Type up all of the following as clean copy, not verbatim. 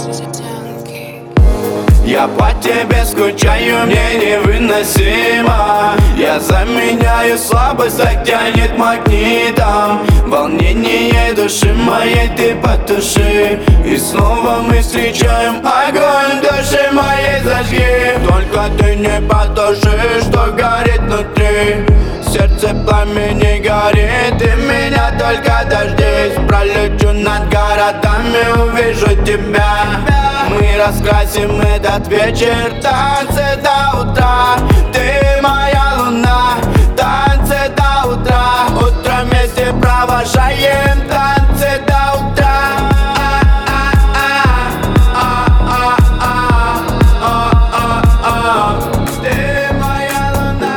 Я по тебе скучаю, мне невыносимо. Я заменяю слабость, так тянет магнитом. Волнение души моей ты потуши, и снова мы встречаем огонь души моей зажги. Только ты не потушишь, что горит внутри. Сердце пламени горит, и меня только дождись. Пролечу над городами, увижу тебя. Мы раскрасим этот вечер, танцы до утра. Ты моя луна, танцы до утра. Утро вместе провожаем, танцы до утра. Ты моя луна.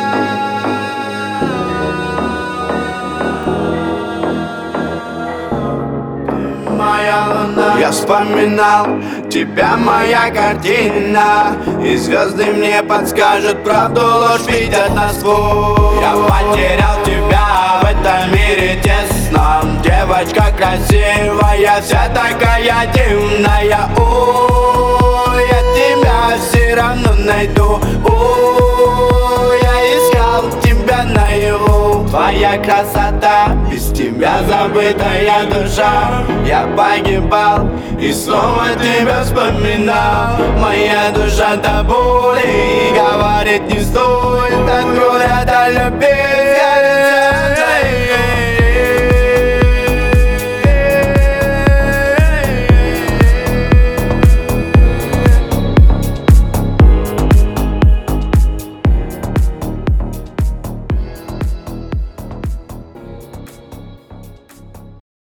Моя луна. Я вспоминал тебя, моя картина, и звезды мне подскажут правду, ложь видят насквозь. Я потерял тебя в этом мире тесном. Девочка красивая, вся такая дивная. Ой, я тебя все равно найду. Ой, я искал тебя наяву. Твоя красота, без тебя забытая душа. Я погибал и снова тебя вспоминал. Моя душа до боли говорит, не стоит от горя до любви.